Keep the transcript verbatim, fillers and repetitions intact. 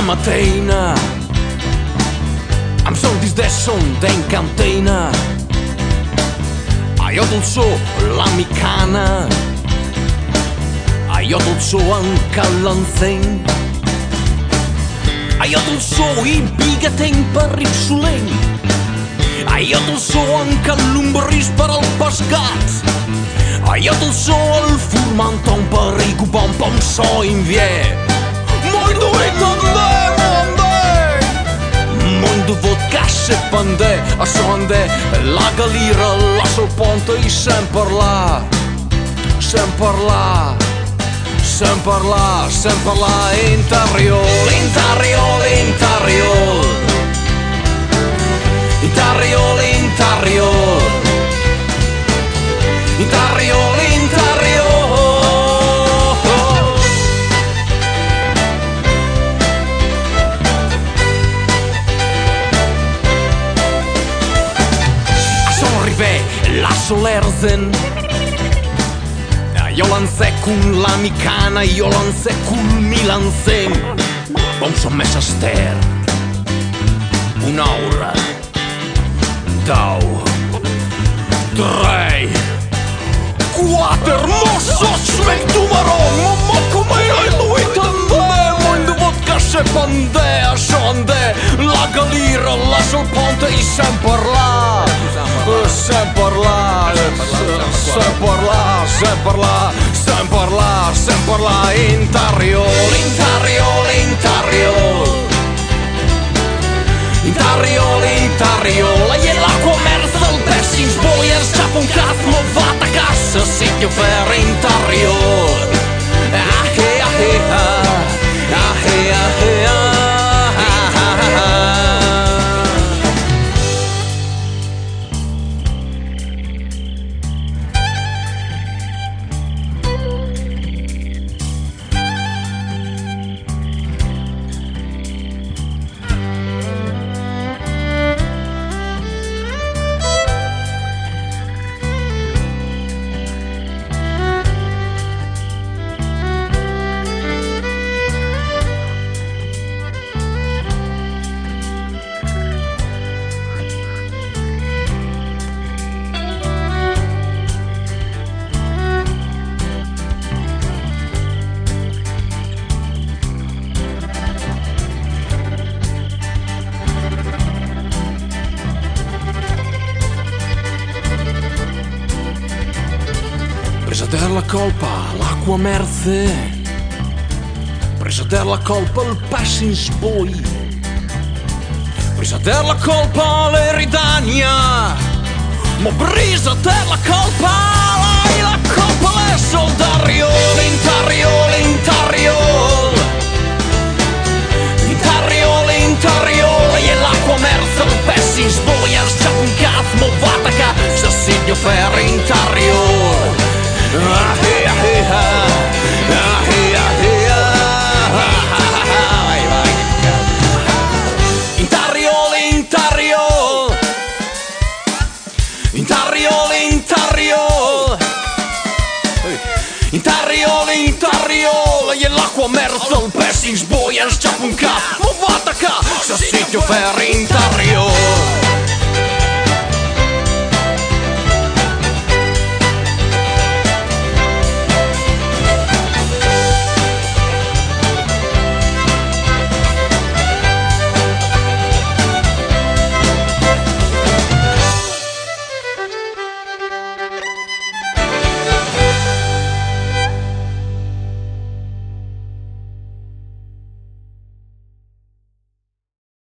mattina am soltis de son den cantina Io dul so la micana Io dul so anche l'anzen Io dul so i bigaten per il solen Io dul so anche l'umbris per al pescat Io dul so el formanton per i cupon pom so in vie Moi duit ande, ande Moi du vot casse pande A sonde la galira la sul ponte I sempre là Sempre là Sempre là, sempre là Interior, interior, interior Interior, interior Interior, interior A son arrivé la solerzen Io lancé con la micana, io lancé con mi lancé Bon son messa ster Un'ora Dau Tre Quattro Mosso smetto maron Mamma come hai lui tande Mondo vodka se pande A sonde La galira La sul ponte I sempre là Sempre là Sempre là Sempre là Sempre là Sempre là Interior Interior Interior Interior Interior E l'acqua mersa il pessin Spogliers c'ha un cazzo Ma vata cassa Sitio per interior Ah eh ah eh ah Ah eh ah eh ah Presa der la colpa l'acqua merze Presa der la colpa il passin spoi Presa der la colpa l'eridania Ma presa der la colpa Lai la colpa le soldario L'interior, l'interior Interior, l'interior E l'acqua merza il passin spoi Als c'ha un cazzo ma vata ca Se siglio per interior Ah eh ah eh ah Ah eh ah eh ah Vai vai Interior interior Interior interior Interior interior E l'acqua merza il pessin sboia C'ha un cap Ma vada ca Se sitio fer